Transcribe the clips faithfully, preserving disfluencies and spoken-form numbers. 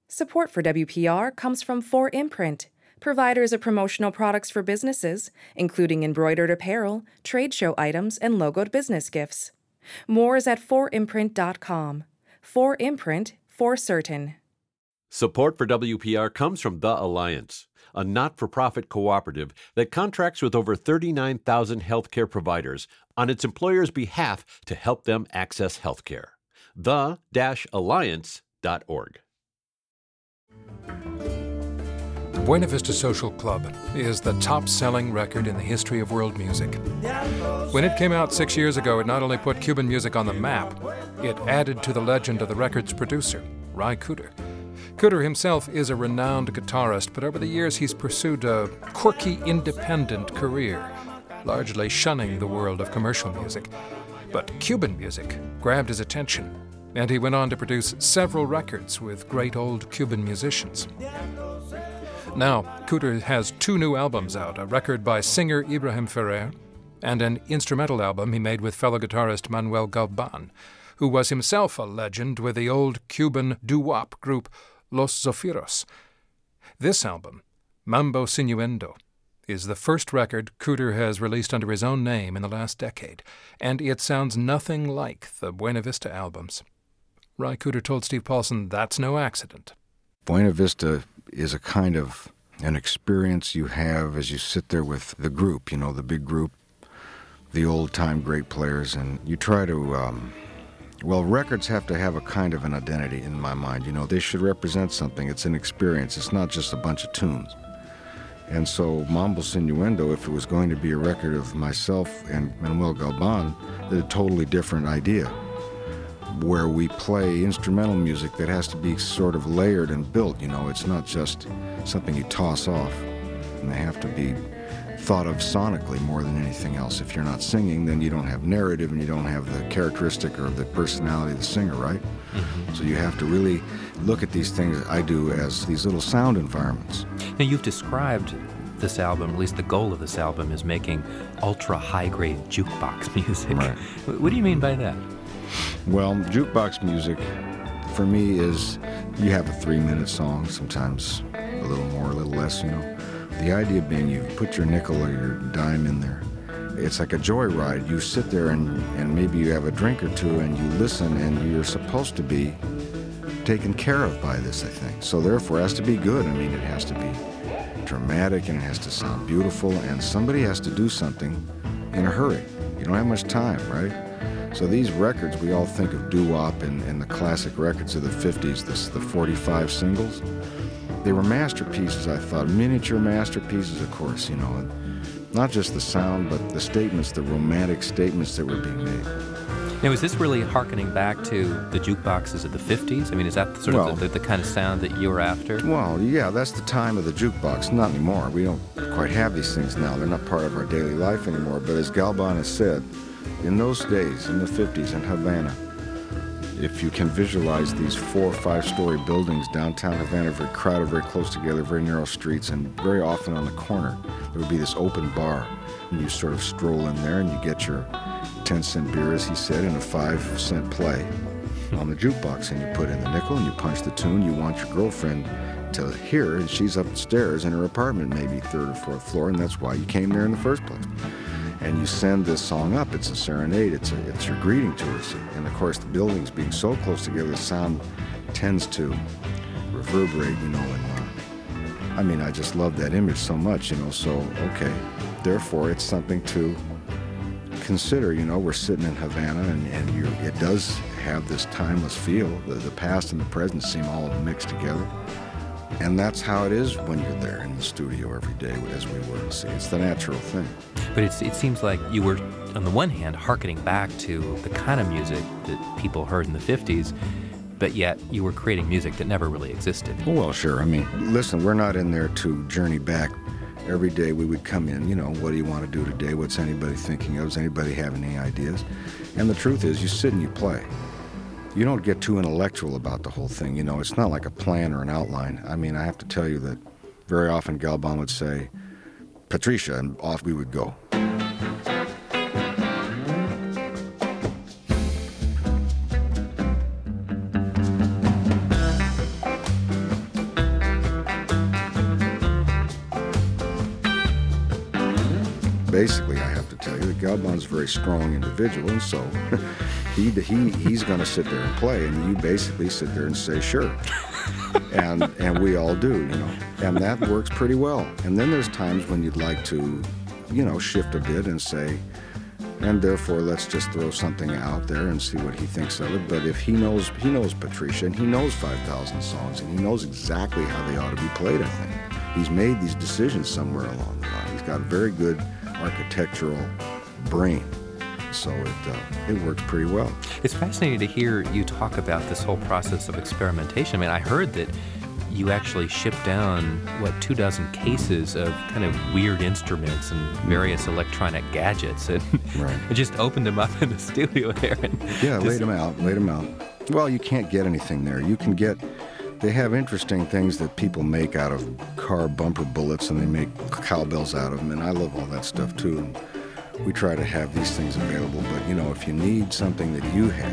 Support for W P R comes from four imprint, providers of promotional products for businesses, including embroidered apparel, trade show items, and logoed business gifts. More is at four imprint dot com. four imprint, for certain. Support for W P R comes from The Alliance, a not-for-profit cooperative that contracts with over thirty-nine thousand healthcare providers on its employers' behalf to help them access healthcare. the dash alliance dot org. Buena Vista Social Club is the top-selling record in the history of world music. When it came out six years ago, it not only put Cuban music on the map, it added to the legend of the record's producer, Ry Cooder. Cooder himself is a renowned guitarist, but over the years he's pursued a quirky, independent career, largely shunning the world of commercial music. But Cuban music grabbed his attention, and he went on to produce several records with great old Cuban musicians. Now, Cooder has two new albums out, a record by singer Ibrahim Ferrer and an instrumental album he made with fellow guitarist Manuel Galban, who was himself a legend with the old Cuban doo-wop group Los Zafiros. This album, Mambo Sinuendo, is the first record Cooder has released under his own name in the last decade, and it sounds nothing like the Buena Vista albums. Ry Cooder told Steve Paulson that's no accident. Buena Vista is a kind of an experience you have as you sit there with the group, you know, the big group, the old-time great players, and you try to, um, well, records have to have a kind of an identity in my mind. You know, they should represent something. It's an experience. It's not just a bunch of tunes. And so Mambo Sinuendo, if it was going to be a record of myself and Manuel Galban, is a totally different idea, where we play instrumental music that has to be sort of layered and built. You know, it's not just something you toss off. And they have to be thought of sonically more than anything else. If you're not singing, then you don't have narrative and you don't have the characteristic or the personality of the singer, right? Mm-hmm. So you have to really look at these things, I do, as these little sound environments. Now, you've described this album, at least the goal of this album, is making ultra high-grade jukebox music. Right. What do you mean by that? Well, jukebox music, for me, is you have a three-minute song, sometimes a little more, a little less, you know. The idea being you put your nickel or your dime in there. It's like a joyride. You sit there and, and maybe you have a drink or two and you listen, and you're supposed to be taken care of by this, I think. So therefore, it has to be good. I mean, it has to be dramatic and it has to sound beautiful, and somebody has to do something in a hurry. You don't have much time, right? So these records, we all think of doo-wop and, and the classic records of the fifties, this, the forty-five singles. They were masterpieces, I thought, miniature masterpieces, of course, you know. Not just the sound, but the statements, the romantic statements that were being made. Now, is this really hearkening back to the jukeboxes of the fifties? I mean, is that sort well, of the, the, the kind of sound that you were after? Well, yeah, that's the time of the jukebox. Not anymore. We don't quite have these things now. They're not part of our daily life anymore. But as Galban has said, in those days, in the fifties, in Havana, if you can visualize these four or five-story buildings downtown Havana, very crowded, very close together, very narrow streets, and very often on the corner, there would be this open bar. And you sort of stroll in there and you get your ten-cent beer, as he said, and a five-cent play on the jukebox. And you put in the nickel and you punch the tune you want your girlfriend to hear, and she's upstairs in her apartment, maybe third or fourth floor, and that's why you came there in the first place. And you send this song up. It's a serenade. It's a, it's your greeting to her. And of course, the buildings being so close together, the sound tends to reverberate, you know. And uh, I mean, I just love that image so much, you know. So okay, therefore, it's something to consider. You know, we're sitting in Havana, and, and you it does have this timeless feel. The, the past and the present seem all mixed together. And that's how it is when you're there in the studio every day, as we were. See, it's the natural thing. But it's, it seems like you were, on the one hand, hearkening back to the kind of music that people heard in the fifties, but yet you were creating music that never really existed. Well, sure. I mean, listen, we're not in there to journey back. Every day we would come in, you know, what do you want to do today? What's anybody thinking of? Does anybody have any ideas? And the truth is, you sit and you play. You don't get too intellectual about the whole thing. You know, it's not like a plan or an outline. I mean, I have to tell you that very often Galban would say, Patricia, and off we would go. basically, I have to tell you, that Galban's a very strong individual, and so he he he's going to sit there and play, and you basically sit there and say, sure. and and we all do, you know, and that works pretty well. And then there's times when you'd like to, you know, shift a bit and say, and therefore let's just throw something out there and see what he thinks of it. But if he knows, he knows Patricia, and he knows five thousand songs, and he knows exactly how they ought to be played, I think. He's made these decisions somewhere along the line. He's got a very good architectural brain. So it uh, it works pretty well. It's fascinating to hear you talk about this whole process of experimentation. I mean, I heard that you actually shipped down, what, two dozen cases of kind of weird instruments and various electronic gadgets, and right. and just opened them up in the studio there. And yeah, just... laid them out, laid them out. Well, you can't get anything there. You can get, they have interesting things that people make out of car bumper bullets, and they make cowbells out of them, and I love all that stuff too. And we try to have these things available, but you know, if you need something that you have,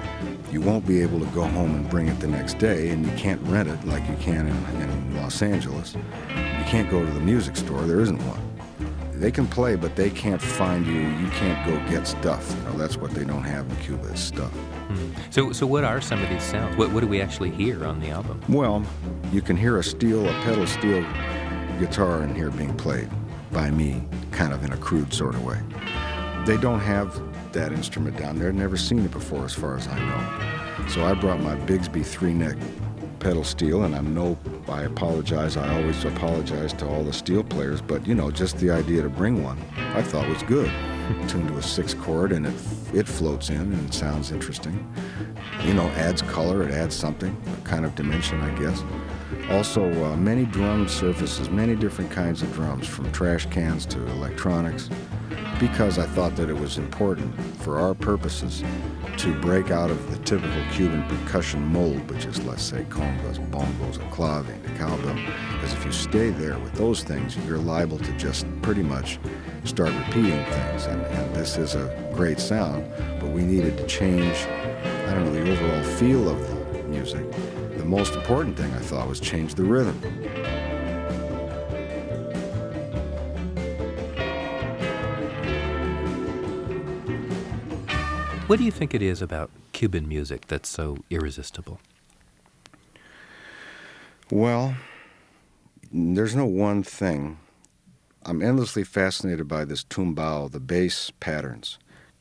you won't be able to go home and bring it the next day, and you can't rent it like you can in, in Los Angeles. You can't go to the music store, there isn't one. They can play, but they can't find you, you can't go get stuff. You know, that's what they don't have in Cuba, is stuff. Hmm. So so what are some of these sounds? What, what do we actually hear on the album? Well, you can hear a steel, a pedal steel guitar in here being played by me, kind of in a crude sort of way. They don't have that instrument down there. I've never seen it before, as far as I know. So I brought my Bigsby three-neck pedal steel, and I'm no, I apologize, I always apologize to all the steel players, but you know, just the idea to bring one, I thought was good. Tuned to a six chord, and it it floats in and it sounds interesting. You know, adds color, it adds something, a kind of dimension, I guess. Also, uh, many drum surfaces, many different kinds of drums, from trash cans to electronics, because I thought that it was important for our purposes to break out of the typical Cuban percussion mold, which is, let's say, congas, bongos, a clave, and a cowbell. Because if you stay there with those things, you're liable to just pretty much start repeating things. And, and this is a great sound, but we needed to change, I don't know, the overall feel of the music. The most important thing, I thought, was change the rhythm. What do you think it is about Cuban music that's so irresistible? Well, there's no one thing. I'm endlessly fascinated by this tumbao, the bass patterns.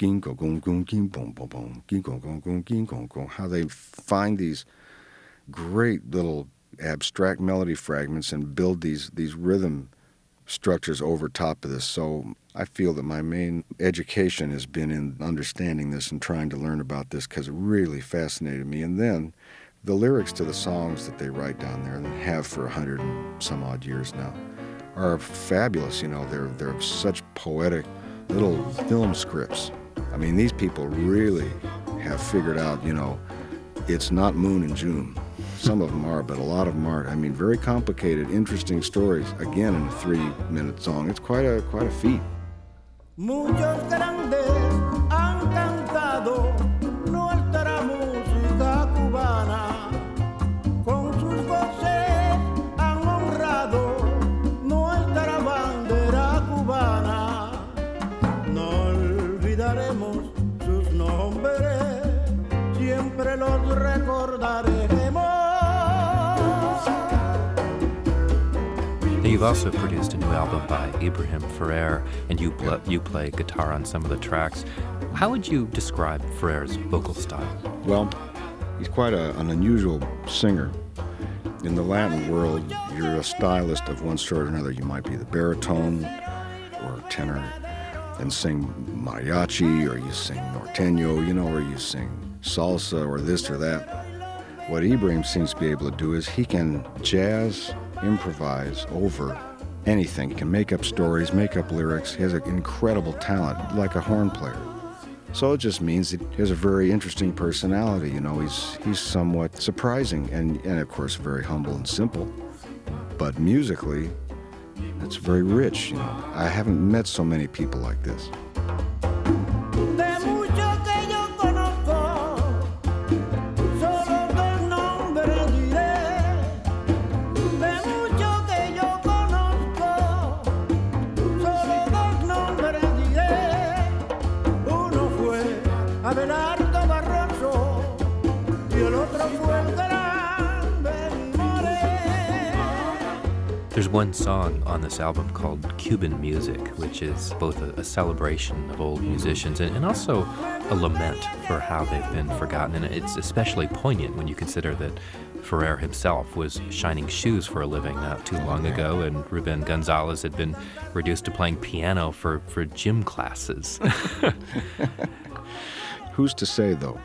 How they find these great little abstract melody fragments and build these, these rhythm structures over top of this. So I feel that my main education has been in understanding this and trying to learn about this, because it really fascinated me. And then the lyrics to the songs that they write down there, and have for a hundred and some odd years now, are fabulous. You know, they're they're such poetic little film scripts. I mean, these people really have figured out, you know, it's not Moon and June. Some of them are, but a lot of them aren't. I mean, very complicated, interesting stories. Again, in a three-minute song, it's quite a quite a feat. Muchos grandes han cantado nuestra música cubana, con sus voces han honrado nuestra bandera cubana. No olvidaremos sus nombres, siempre los recordaremos. You've also produced a new album by Ibrahim Ferrer, and you pl- you play guitar on some of the tracks. How would you describe Ferrer's vocal style? Well, he's quite a, an unusual singer. In the Latin world, you're a stylist of one sort or another. You might be the baritone or tenor and sing mariachi, or you sing norteño, you know, or you sing salsa or this or that. What Ibrahim seems to be able to do is he can jazz, improvise over anything. He can make up stories, make up lyrics. He has an incredible talent, like a horn player. So it just means that he has a very interesting personality. You know, he's he's somewhat surprising and, and of course, very humble and simple. But musically, it's very rich, you know. I haven't met so many people like this. There's one song on this album called Cuban Music, which is both a, a celebration of old musicians and, and also a lament for how they've been forgotten. And it's especially poignant when you consider that Ferrer himself was shining shoes for a living not too long ago, and Ruben Gonzalez had been reduced to playing piano for, for gym classes. Who's to say, though?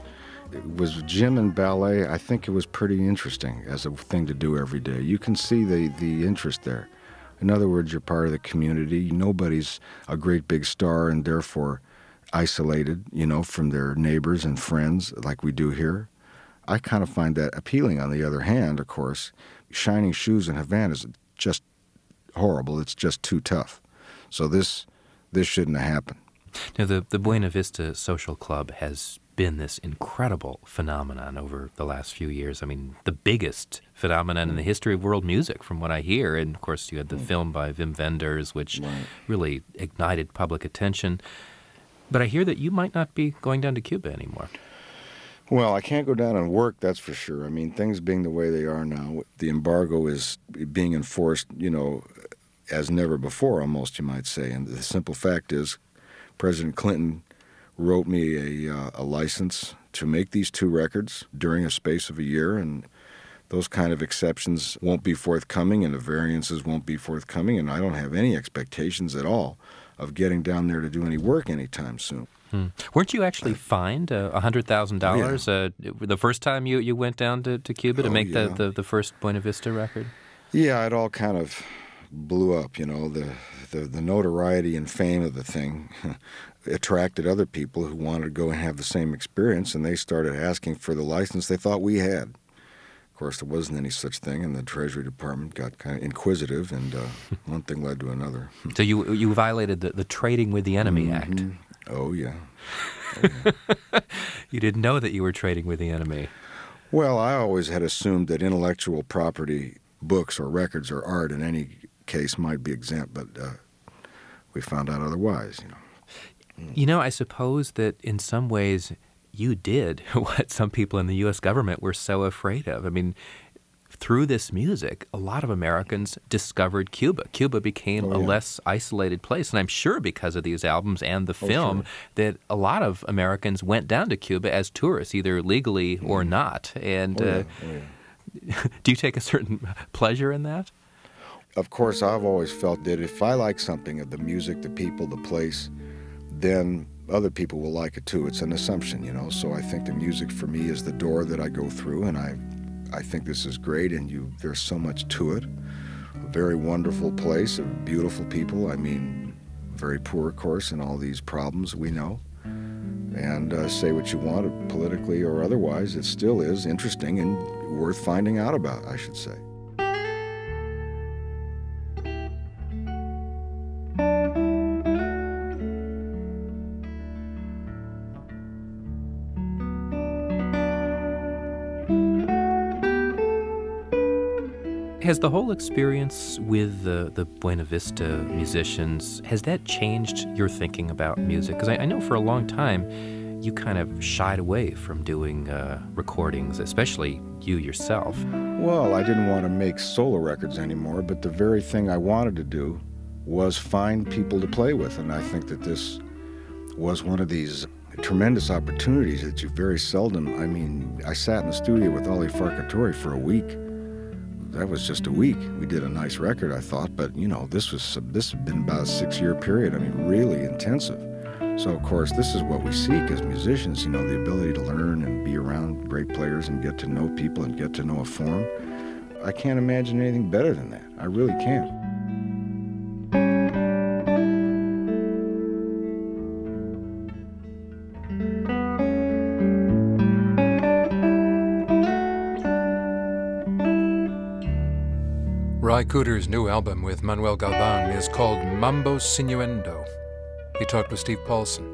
It was gym and ballet. I think it was pretty interesting as a thing to do every day. You can see the, the interest there. In other words, you're part of the community. Nobody's a great big star and therefore isolated, you know, from their neighbors and friends like we do here. I kind of find that appealing. On the other hand, of course, shining shoes in Havana is just horrible. It's just too tough. So this this shouldn't have happened. Now, the, the Buena Vista Social Club has been this incredible phenomenon over the last few years. I mean, the biggest phenomenon in the history of world music, from what I hear. And, of course, you had the film by Wim Wenders, which Right. really ignited public attention. But I hear that you might not be going down to Cuba anymore. Well, I can't go down and work, that's for sure. I mean, things being the way they are now, the embargo is being enforced, you know, as never before, almost, you might say. And the simple fact is, President Clinton wrote me a, uh, a license to make these two records during a space of a year, and those kind of exceptions won't be forthcoming, and the variances won't be forthcoming, and I don't have any expectations at all of getting down there to do any work anytime soon. Hmm. Weren't you actually fined uh, one hundred thousand dollars uh, the first time you, you went down to, to Cuba to Oh, make yeah. the, the, the first Buena Vista record? Yeah, it all kind of blew up, you know. The, the, the notoriety and fame of the thing attracted other people who wanted to go and have the same experience, and they started asking for the license they thought we had. Of course, there wasn't any such thing, and the Treasury Department got kind of inquisitive, and uh, one thing led to another. So you you violated the, the Trading with the Enemy Act. Mhm. Oh, yeah. Oh, yeah. You didn't know that you were trading with the enemy. Well, I always had assumed that intellectual property, books or records or art in any case might be exempt, but uh, we found out otherwise, you know. You know, I suppose that in some ways you did what some people in the U S government were so afraid of. I mean, through this music, a lot of Americans discovered Cuba. Cuba became Oh, a yeah. less isolated place. And I'm sure because of these albums and the Oh, film sure. that a lot of Americans went down to Cuba as tourists, either legally or not. And Oh, yeah. uh, Oh, yeah. do you take a certain pleasure in that? Of course, I've always felt that if I like something, of the music, the people, the place, then other people will like it too. It's an assumption, you know. So I think the music for me is the door that I go through, and I I think this is great, and you there's so much to it. A very wonderful place, of beautiful people. I mean, very poor, of course, and all these problems we know. And uh, say what you want, politically or otherwise, it still is interesting and worth finding out about, I should say. Has the whole experience with the, the Buena Vista musicians, has that changed your thinking about music? Because I, I know for a long time you kind of shied away from doing uh, recordings, especially you yourself. Well, I didn't want to make solo records anymore, but the very thing I wanted to do was find people to play with, and I think that this was one of these tremendous opportunities that you very seldom, I mean, I sat in the studio with Ali Farkatori for a week. That was just a week. We did a nice record, I thought, but, you know, this was this had been about a six-year period. I mean, really intensive. So, of course, this is what we seek as musicians, you know, the ability to learn and be around great players and get to know people and get to know a form. I can't imagine anything better than that. I really can't. Ry Cooder's new album with Manuel Galban is called Mambo Sinuendo. He talked with Steve Paulson.